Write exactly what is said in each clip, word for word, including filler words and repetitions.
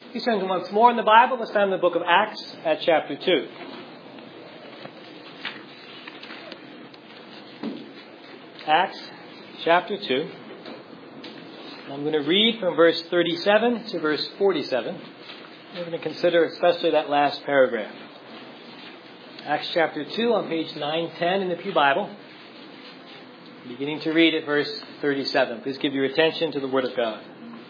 Please turn once more in the Bible. This time in the book of Acts at chapter two. Acts chapter two. I'm going to read from verse thirty-seven to verse forty-seven. We're going to consider especially that last paragraph. Acts chapter two on page nine ten in the Pew Bible. Beginning to read at verse thirty-seven. Please give your attention to the Word of God.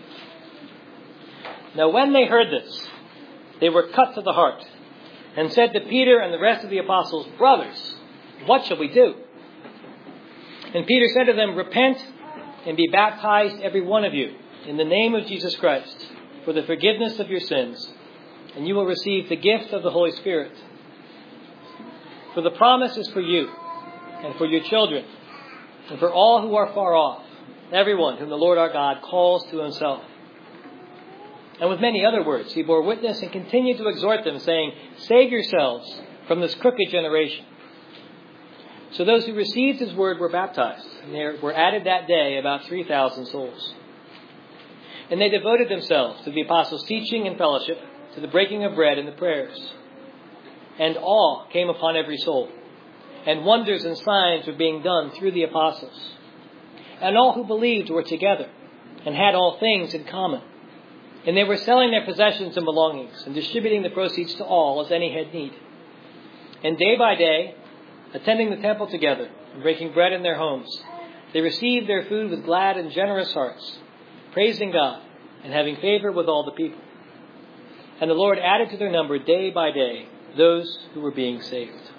Now when they heard this, they were cut to the heart, and said to Peter and the rest of the apostles, "Brothers, what shall we do?" And Peter said to them, "Repent and be baptized, every one of you, in the name of Jesus Christ, for the forgiveness of your sins, and you will receive the gift of the Holy Spirit. For the promise is for you, and for your children, and for all who are far off, everyone whom the Lord our God calls to himself." And with many other words, he bore witness and continued to exhort them, saying, "Save yourselves from this crooked generation." So those who received his word were baptized, and there were added that day about three thousand souls. And they devoted themselves to the apostles' teaching and fellowship, to the breaking of bread and the prayers. And awe came upon every soul, and wonders and signs were being done through the apostles. And all who believed were together, and had all things in common. And they were selling their possessions and belongings, and distributing the proceeds to all as any had need. And day by day, attending the temple together, and breaking bread in their homes, they received their food with glad and generous hearts, praising God, and having favor with all the people. And the Lord added to their number day by day those who were being saved.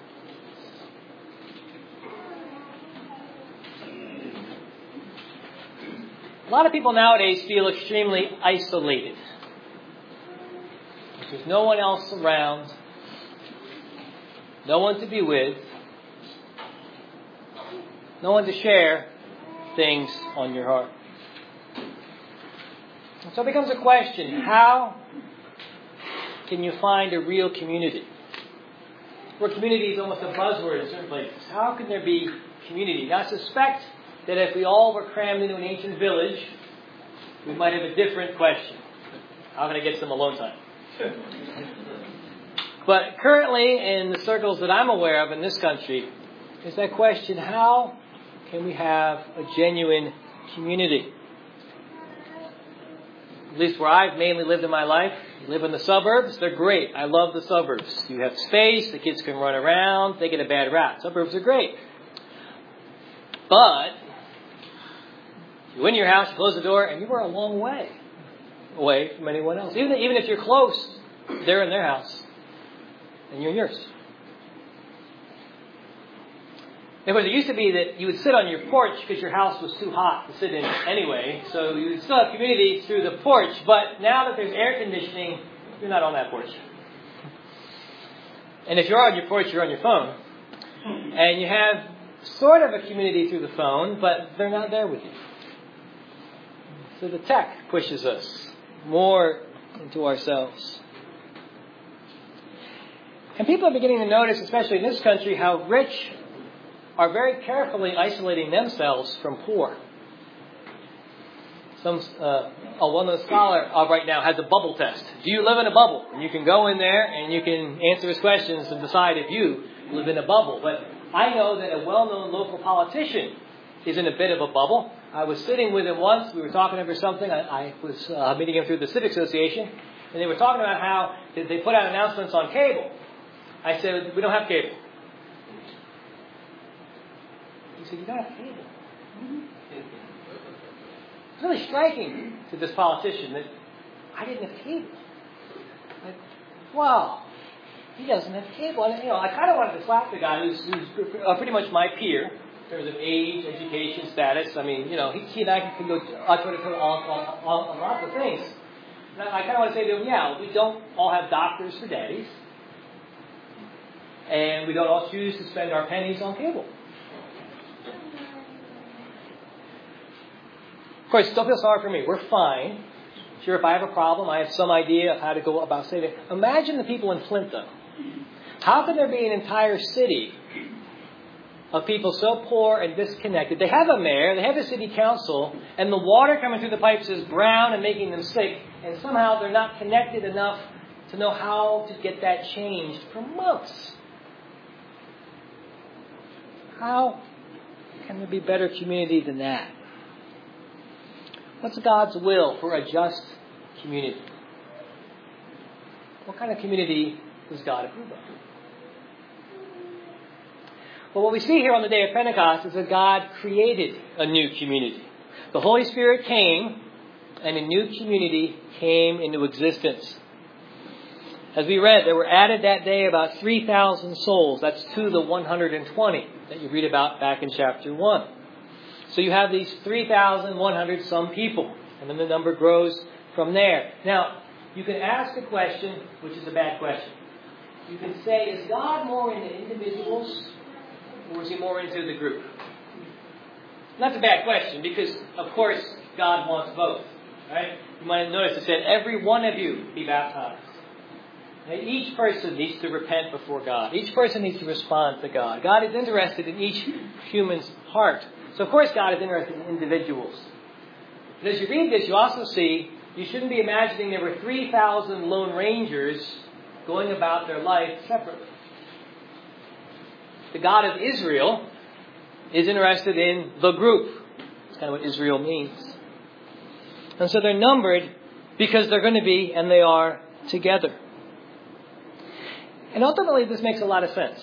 A lot of people nowadays feel extremely isolated. There's no one else around, no one to be with, no one to share things on your heart. And so it becomes a question, how can you find a real community? Where community is almost a buzzword in certain places. How can there be community? Now I suspect that if we all were crammed into an ancient village, we might have a different question. How can I get some alone time? But currently, in the circles that I'm aware of in this country, is that question, how can we have a genuine community? At least where I've mainly lived in my life, I live in the suburbs. They're great. I love the suburbs. You have space, the kids can run around, they get a bad rap. Suburbs are great. But you in your house, you close the door, and you are a long way away from anyone else. Even, even if you're close, they're in their house, and you're in yours. Of course, it used to be that you would sit on your porch because your house was too hot to sit in anyway, so you would still have community through the porch, but now that there's air conditioning, you're not on that porch. And if you're on your porch, you're on your phone. And you have sort of a community through the phone, but they're not there with you. So the tech pushes us more into ourselves. And people are beginning to notice, especially in this country, how rich are very carefully isolating themselves from poor. Some uh, a well-known scholar uh, right now has a bubble test. Do you live in a bubble? And you can go in there and you can answer his questions and decide if you live in a bubble. But I know that a well-known local politician is in a bit of a bubble. I was sitting with him once. We were talking over something. I, I was uh, meeting him through the Civic Association. And they were talking about how they put out announcements on cable. I said, "We don't have cable." He said, "You don't have cable?" Mm-hmm. It's really striking to this politician that I didn't have cable. Like, wow, he doesn't have cable. And, you know, I kind of wanted to slap the guy who's, who's pretty much my peer in terms of age, education, status. I mean, you know, he, he and I can go on, on, on, on lots of things. And I, I kind of want to say to him, yeah, we don't all have doctors for daddies. And we don't all choose to spend our pennies on cable. Of course, don't feel sorry for me. We're fine. Sure, if I have a problem, I have some idea of how to go about saving it. Imagine the people in Flint, though. How could there be an entire city of people so poor and disconnected. They have a mayor, they have a city council, and the water coming through the pipes is brown and making them sick, and somehow they're not connected enough to know how to get that changed for months. How can there be better community than that? What's God's will for a just community? What kind of community does God approve of? Well, what we see here on the day of Pentecost is that God created a new community. The Holy Spirit came, and a new community came into existence. As we read, there were added that day about three thousand souls. That's to the one hundred twenty that you read about back in chapter one. So you have these three thousand one hundred some people, and then the number grows from there. Now, you can ask a question, which is a bad question. You can say, is God more into individuals, or is he more into the group? And that's a bad question, because, of course, God wants both. Right? You might have noticed it said, every one of you be baptized. Each person needs to repent before God. Each person needs to respond to God. God is interested in each human's heart. So, of course, God is interested in individuals. But as you read this, you also see you shouldn't be imagining there were three thousand lone rangers going about their life separately. The God of Israel is interested in the group. That's kind of what Israel means. And so they're numbered because they're going to be, and they are, together. And ultimately, this makes a lot of sense.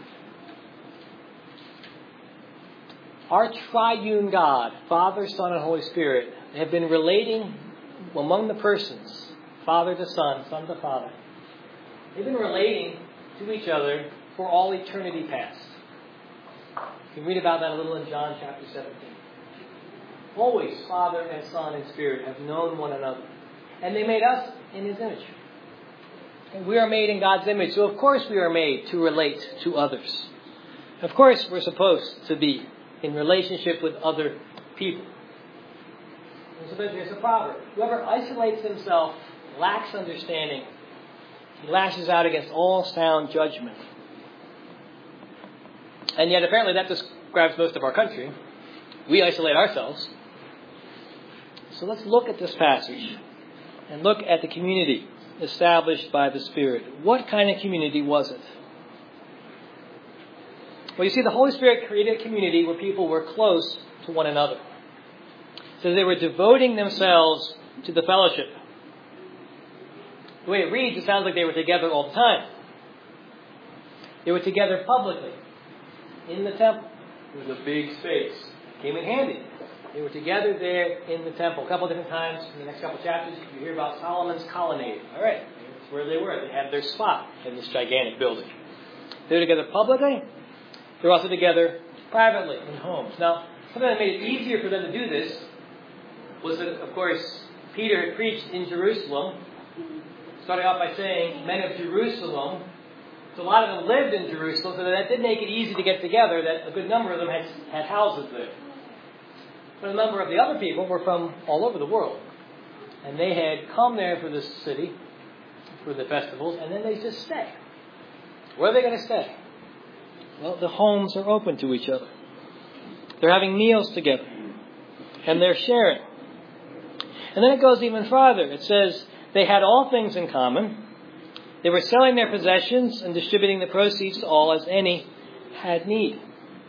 Our triune God, Father, Son, and Holy Spirit, have been relating among the persons, Father to Son, Son to Father. They've been relating to each other for all eternity past. You can read about that a little in John chapter seventeen. Always, Father and Son and Spirit have known one another. And they made us in His image. And we are made in God's image, so of course we are made to relate to others. Of course we're supposed to be in relationship with other people. And so there's a proverb. Whoever isolates himself lacks understanding. He lashes out against all sound judgment. And yet apparently that describes most of our country. We isolate ourselves. So let's look at this passage and look at the community established by the Spirit. What kind of community was it? Well, you see, the Holy Spirit created a community where people were close to one another. So they were devoting themselves to the fellowship. The way it reads, it sounds like they were together all the time. They were together publicly in the temple. It was a big space. Came in handy. They were together there in the temple. A couple of different times in the next couple of chapters, you hear about Solomon's colonnade. All right, that's where they were. They had their spot in this gigantic building. They were together publicly. They were also together privately in homes. Now, something that made it easier for them to do this was that, of course, Peter had preached in Jerusalem, starting off by saying, men of Jerusalem. So a lot of them lived in Jerusalem, so that did make it easy to get together, that a good number of them had, had houses there. But a number of the other people were from all over the world. And they had come there for this city, for the festivals, and then they just stay. Where are they going to stay? Well, the homes are open to each other. They're having meals together. And they're sharing. And then it goes even farther. It says they had all things in common. They were selling their possessions and distributing the proceeds to all as any had need.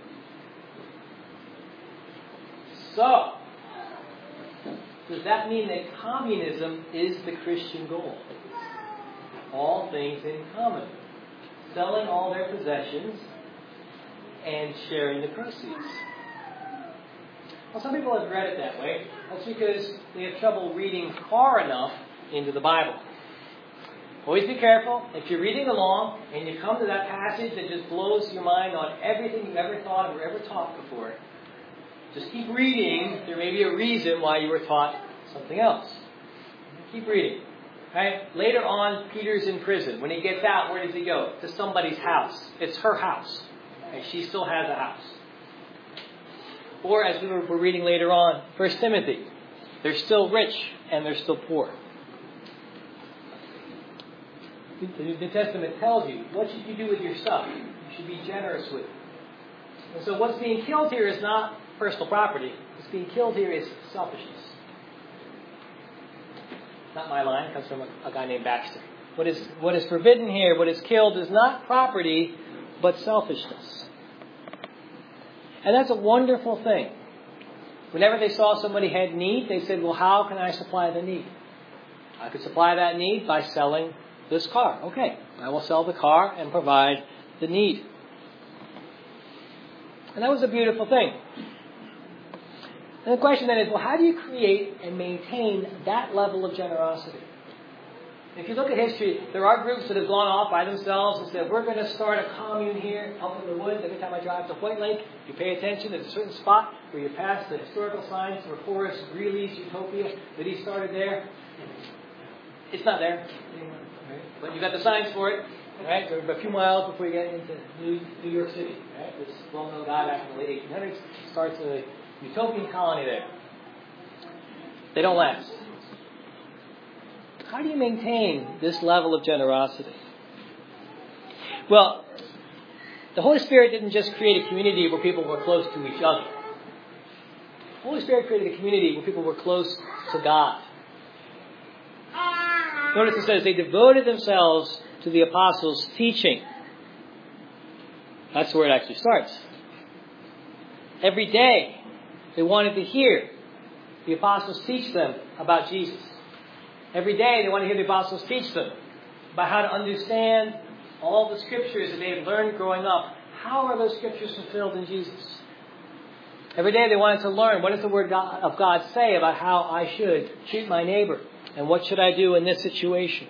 So, does that mean that communism is the Christian goal? All things in common. Selling all their possessions and sharing the proceeds. Well, some people have read it that way. That's because they have trouble reading far enough into the Bible. Always be careful. If you're reading along and you come to that passage that just blows your mind on everything you've ever thought or ever taught before, just keep reading. There may be a reason why you were taught something else. Keep reading. Right? Later on, Peter's in prison. When he gets out, where does he go? To somebody's house. It's her house. Okay? She still has a house. Or as we were reading later on, First Timothy. They're still rich and they're still poor. The New Testament tells you, what should you do with your stuff? You should be generous with it. And so what's being killed here is not personal property. What's being killed here is selfishness. Not my line. It comes from a, a guy named Baxter. What is, what is forbidden here, what is killed, is not property, but selfishness. And that's a wonderful thing. Whenever they saw somebody had need, they said, well, how can I supply the need? I could supply that need by selling this car. Okay, I will sell the car and provide the need. And that was a beautiful thing. And the question then is, well, how do you create and maintain that level of generosity? If you look at history, there are groups that have gone off by themselves and said, we're going to start a commune here up in the woods. Every time I drive to White Lake, you pay attention. There's a certain spot where you pass the historical signs for Forrest Greeley's Utopia that he started there. It's not there anymore, right? But you got the signs for it, right? So a few miles before you get into New, New York City, right? This well-known guy back in the late eighteen hundreds starts a utopian colony there. They don't last. How do you maintain this level of generosity? Well, the Holy Spirit didn't just create a community where people were close to each other. The Holy Spirit created a community where people were close to God. Notice it says they devoted themselves to the apostles' teaching. That's where it actually starts. Every day they wanted to hear the apostles teach them about Jesus. Every day they want to hear the apostles teach them about how to understand all the scriptures that they had learned growing up. How are those scriptures fulfilled in Jesus? Every day they wanted to learn, what does the Word of God say about how I should treat my neighbor? And what should I do in this situation?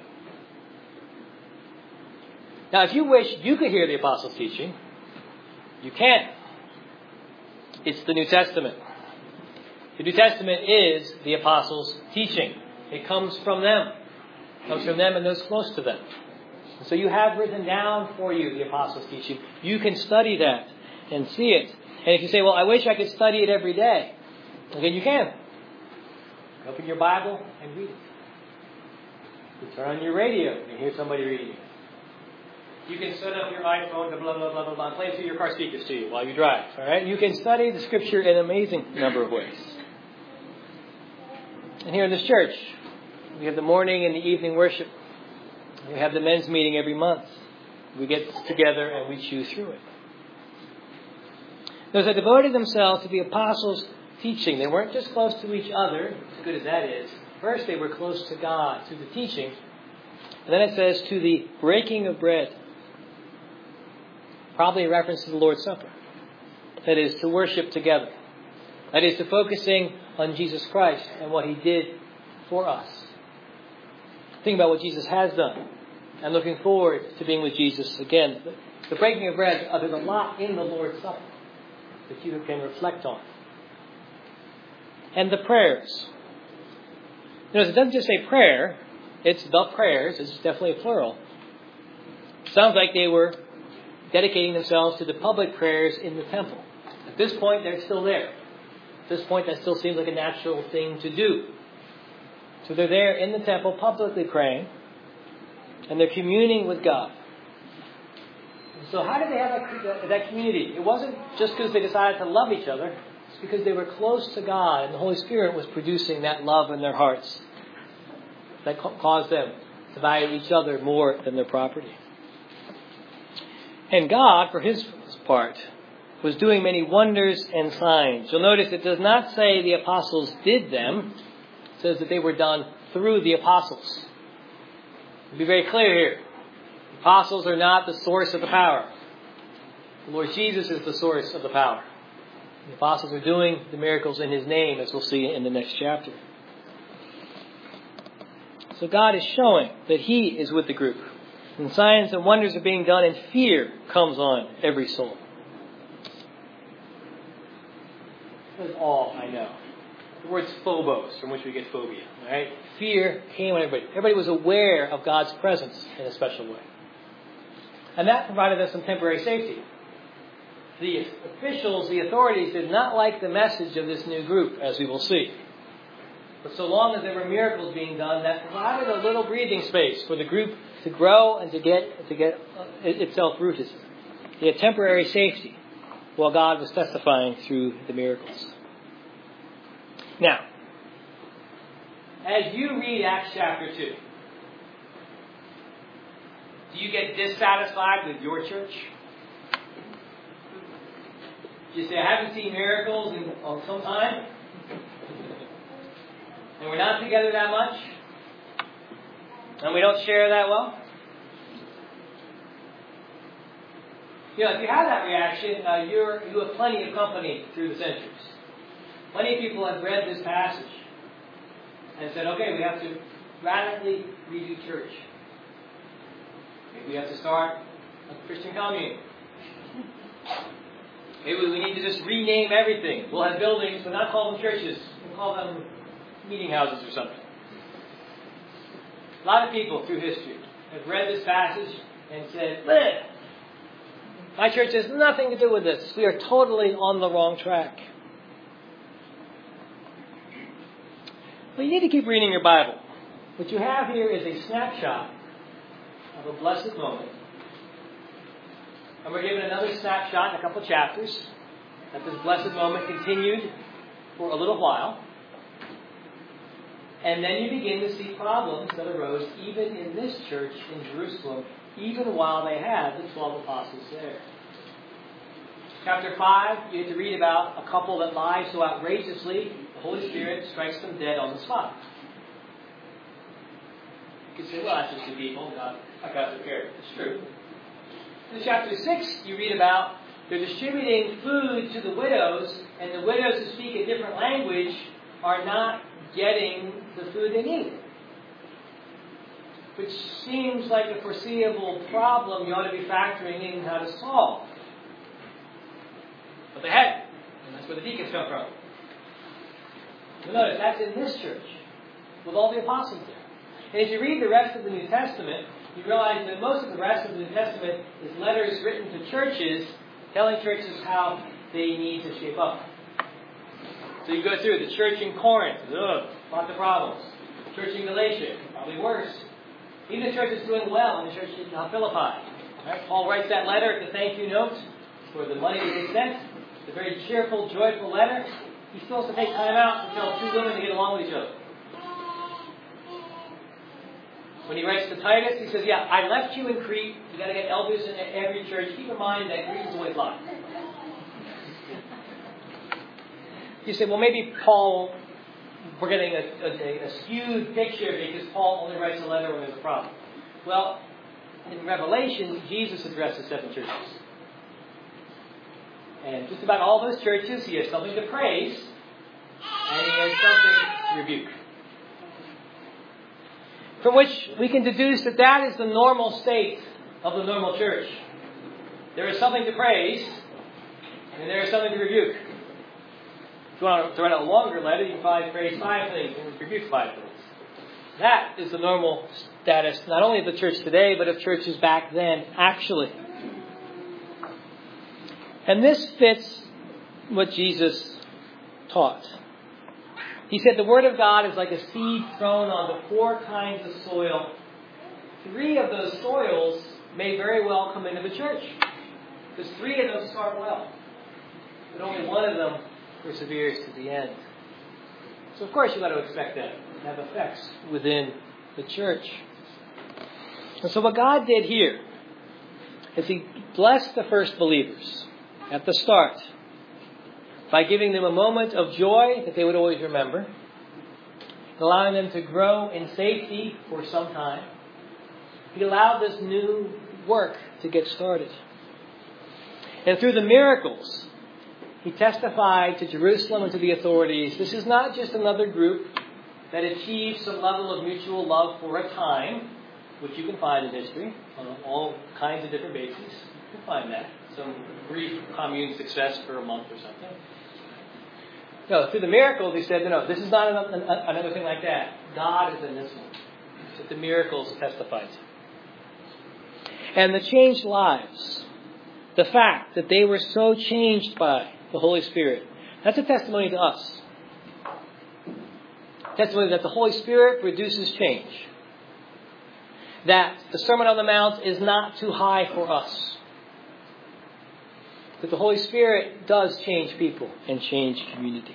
Now, if you wish you could hear the apostles' teaching, you can. It's the New Testament. The New Testament is the apostles' teaching. It comes from them. It comes from them and those close to them. And so you have written down for you the apostles' teaching. You can study that and see it. And if you say, well, I wish I could study it every day, again, you can. Open your Bible and read it. You turn on your radio and hear somebody reading it. You can set up your iPhone to blah, blah, blah, blah, blah, and play it through your car speakers to you while you drive. All right? You can study the Scripture in an amazing number of ways. And here in this church, we have the morning and the evening worship. We have the men's meeting every month. We get together and we chew through it. Those that devoted themselves to the apostles' teaching, they weren't just close to each other, as good as that is. First, they were close to God through the teaching. And then it says, to the breaking of bread. Probably a reference to the Lord's Supper. That is, to worship together. That is, to focusing on Jesus Christ and what He did for us. Think about what Jesus has done. And looking forward to being with Jesus again. The breaking of bread, uh, there's a lot in the Lord's Supper that you can reflect on. And the prayers. Notice it doesn't just say prayer. It's the prayers. It's definitely a plural. Sounds like they were dedicating themselves to the public prayers in the temple. At this point, they're still there. At this point, that still seems like a natural thing to do. So they're there in the temple publicly praying. And they're communing with God. So how did they have that, that community? It wasn't just because they decided to love each other. It's because they were close to God and the Holy Spirit was producing that love in their hearts that caused them to value each other more than their property. And God, for His part, was doing many wonders and signs. You'll notice it does not say the apostles did them. It says that they were done through the apostles. To be very clear here, the apostles are not the source of the power. The Lord Jesus is the source of the power. The apostles are doing the miracles in His name, as we'll see in the next chapter. So God is showing that He is with the group. And signs and wonders are being done, and fear comes on every soul. That's all I know. The word's phobos, from which we get phobia. Right? Fear came on everybody. Everybody was aware of God's presence in a special way. And that provided us some temporary safety. The officials, the authorities, did not like the message of this new group, as we will see. But so long as there were miracles being done, that provided a little breathing space for the group to grow and to get to get itself rooted. They had temporary safety. while God was testifying through the miracles. Now, as you read Acts chapter two, do you get dissatisfied with your church? You say, I haven't seen miracles in oh, some time, and we're not together that much, and we don't share that well. You know, if you have that reaction, uh, you're, you have plenty of company through the centuries. Plenty of people have read this passage and said, okay, we have to radically redo church. Maybe we have to start a Christian commune. Maybe we need to just rename everything. We'll have buildings, but not call them churches. We'll call them meeting houses or something. A lot of people through history have read this passage and said, bleh, my church has nothing to do with this. We are totally on the wrong track. Well, you need to keep reading your Bible. What you have here is a snapshot of a blessed moment. And we're given another snapshot in a couple of chapters that this blessed moment continued for a little while. And then you begin to see problems that arose even in this church in Jerusalem, even while they had the twelve apostles there. Chapter five, you get to read about a couple that lie so outrageously, the Holy Spirit strikes them dead on the spot. You can say, well, that's just two people. God, God took care of it. It's true. In chapter six, you read about they're distributing food to the widows, and the widows who speak a different language are not getting the food they need. Which seems like a foreseeable problem you ought to be factoring in how to solve. But they hadn't. And that's where the deacons come from. But notice, that's in this church, with all the apostles there. And if you read the rest of the New Testament, you realize that most of the rest of the New Testament is letters written to churches, telling churches how they need to shape up. So you go through the church in Corinth, ugh, lots of problems. Church in Galatia, probably worse. Even the church is doing well in the church in Philippi. Right? Paul writes that letter at the thank you note for the money that they sent. It's a very cheerful, joyful letter. He's supposed to take time out to tell two women to get along with each other. When he writes to Titus, he says, yeah, I left you in Crete. You've got to get elders in every church. Keep in mind that Crete is always locked. You say, well, maybe Paul, we're getting a, a, a skewed picture because Paul only writes a letter when there's a problem. Well, in Revelation, Jesus addresses seven churches. And just about all those churches, he has something to praise, and he has something to rebuke. From which we can deduce that that is the normal state of the normal church. There is something to praise, and there is something to rebuke. If you want to write a longer letter, you can probably praise five things and rebuke five things. That is the normal status, not only of the church today, but of churches back then, actually. And this fits what Jesus taught. He said the Word of God is like a seed thrown onto four kinds of soil. Three of those soils may very well come into the church, because three of them start well, but only one of them perseveres to the end. So of course you've got to expect that to have effects within the church. And so what God did here is He blessed the first believers at the start by giving them a moment of joy that they would always remember, allowing them to grow in safety for some time. He allowed this new work to get started. And through the miracles, He testified to Jerusalem and to the authorities, this is not just another group that achieved some level of mutual love for a time, which you can find in history on all kinds of different bases. You can find that. Some brief commune success for a month or something. No, through the miracles, He said, no, no, this is not another, another thing like that. God is in this one. It's what the miracles testified to. And the changed lives, the fact that they were so changed by the Holy Spirit, that's a testimony to us. Testimony that the Holy Spirit produces change. That the Sermon on the Mount is not too high for us. that the Holy Spirit does change people and change community.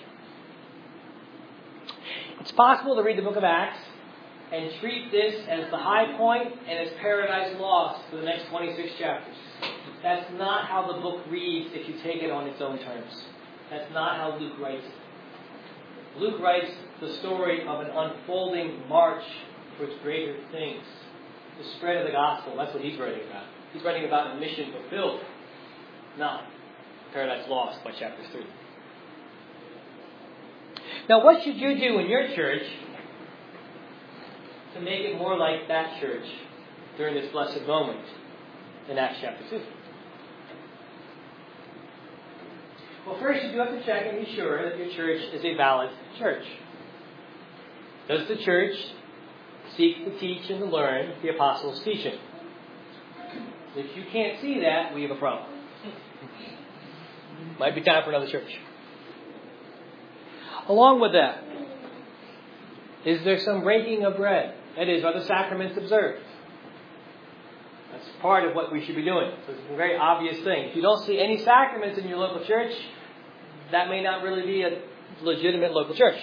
It's possible to read the book of Acts and treat this as the high point and as paradise lost for the next twenty-six chapters. That's not how the book reads if you take it on its own terms. That's not how Luke writes it. Luke writes the story of an unfolding march towards greater things. The spread of the gospel, that's what he's writing about. He's writing about a mission fulfilled, not paradise lost by chapter three. Now, what should you do in your church to make it more like that church during this blessed moment in Acts chapter two? Well, first you do have to check and be sure that your church is a valid church. Does the church seek to teach and to learn the apostles' teaching? If you can't see that, we have a problem. Might be time for another church. Along with that, is there some breaking of bread? That is, are the sacraments observed? That's part of what we should be doing. So it's a very obvious thing. If you don't see any sacraments in your local church, that may not really be a legitimate local church.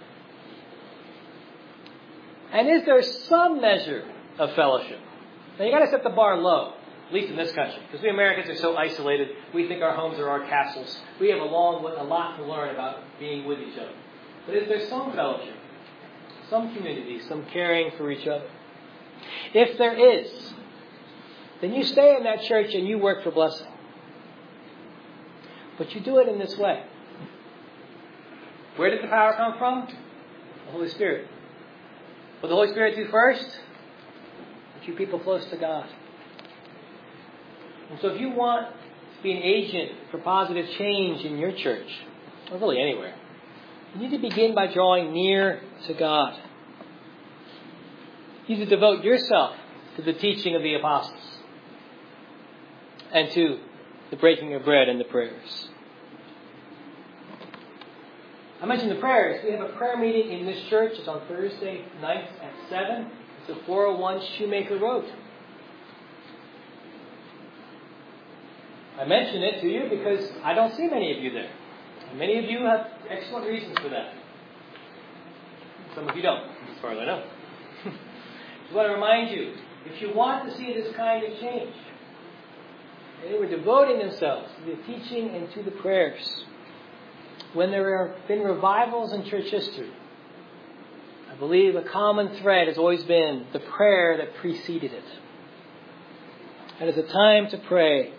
And is there some measure of fellowship? Now, you've got to set the bar low, at least in this country, because we Americans are so isolated. We think our homes are our castles. We have a long, a lot to learn about being with each other. But is there some fellowship, some community, some caring for each other? If there is, then you stay in that church and you work for blessing. But you do it in this way. Where did the power come from? The Holy Spirit. What did the Holy Spirit do first? Get you people close to God. And so if you want to be an agent for positive change in your church, or really anywhere, you need to begin by drawing near to God. You need to devote yourself to the teaching of the apostles and to the breaking of bread and the prayers. I mentioned the prayers. We have a prayer meeting in this church. It's on Thursday nights at seven. It's at four oh one Shoemaker Road. I mention it to you because I don't see many of you there. And many of you have excellent reasons for that. Some of you don't, as far as I know. I want to remind you, if you want to see this kind of change, they were devoting themselves to the teaching and to the prayers. When there have been revivals in church history, I believe a common thread has always been the prayer that preceded it. It is a time to pray.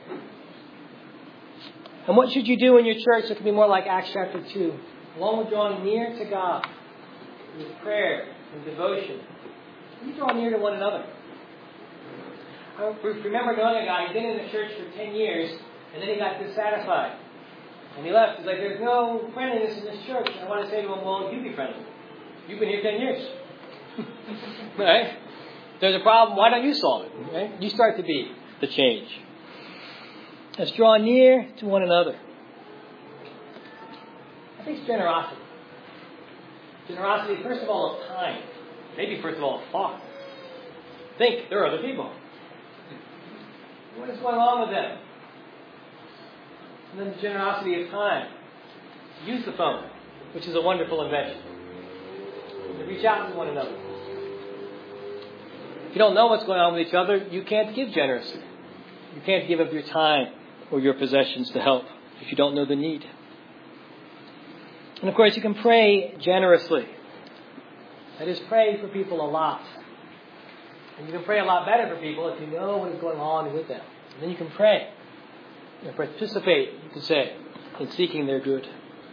And what should you do in your church that can be more like Acts chapter two? Along with drawing near to God with prayer and devotion, you draw near to one another. I remember knowing a guy who'd been in the church for ten years, and then he got dissatisfied. And he left. He's like, there's no friendliness in this church. And I want to say to him, well, you be friendly. You've been here ten years. Right? There's a problem. Why don't you solve it? Right? You start to be the change. Let's draw near to one another. I think it's generosity. Generosity, first of all, of time. Maybe first of all, of thought. Think, there are other people. What is going on with them? And then the generosity of time. Use the phone, which is a wonderful invention. To reach out to one another. If you don't know what's going on with each other, you can't give generously. You can't give of your time or your possessions to help if you don't know the need. And of course, you can pray generously. That is, pray for people a lot. And you can pray a lot better for people if you know what is going on with them. And then you can pray. And participate, you can say, in seeking their good.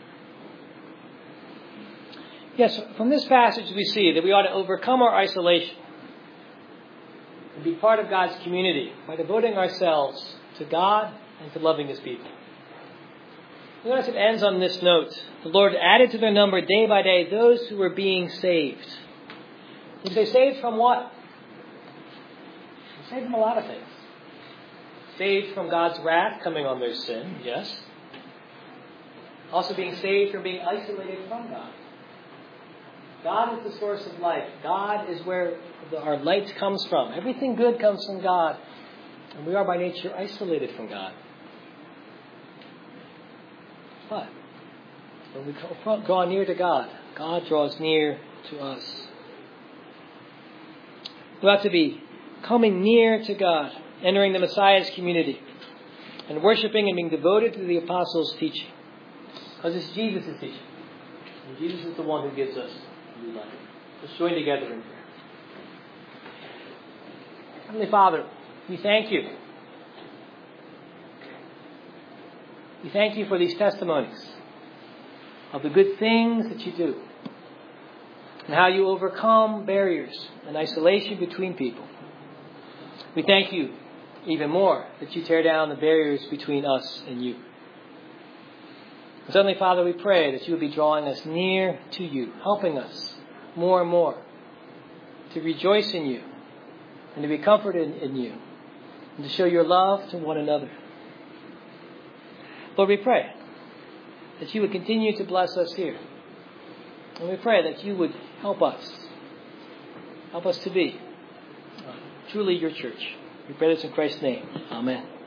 Yes, from this passage we see that we ought to overcome our isolation and be part of God's community by devoting ourselves to God and to loving His people. Notice it ends on this note. The Lord added to their number day by day those who were being saved. You say, saved from what? Saved from a lot of things. Saved from God's wrath coming on their sin, yes. Also being saved from being isolated from God. God is the source of life. God is where the, our light comes from. Everything good comes from God. And we are by nature isolated from God. what? When we draw near to God, God draws near to us. We ought to be coming near to God, entering the Messiah's community, and worshiping and being devoted to the apostles' teaching. Because it's Jesus' teaching. And Jesus is the one who gives us new life. Let's join together in prayer. Heavenly Father, we thank you. We thank you for these testimonies of the good things that you do and how you overcome barriers and isolation between people. We thank you even more that you tear down the barriers between us and you. And suddenly, Father, we pray that you would be drawing us near to you, helping us more and more to rejoice in you and to be comforted in you and to show your love to one another. Lord, we pray that you would continue to bless us here. And we pray that you would help us. Help us to be uh, truly your church. We pray this in Christ's name. Amen.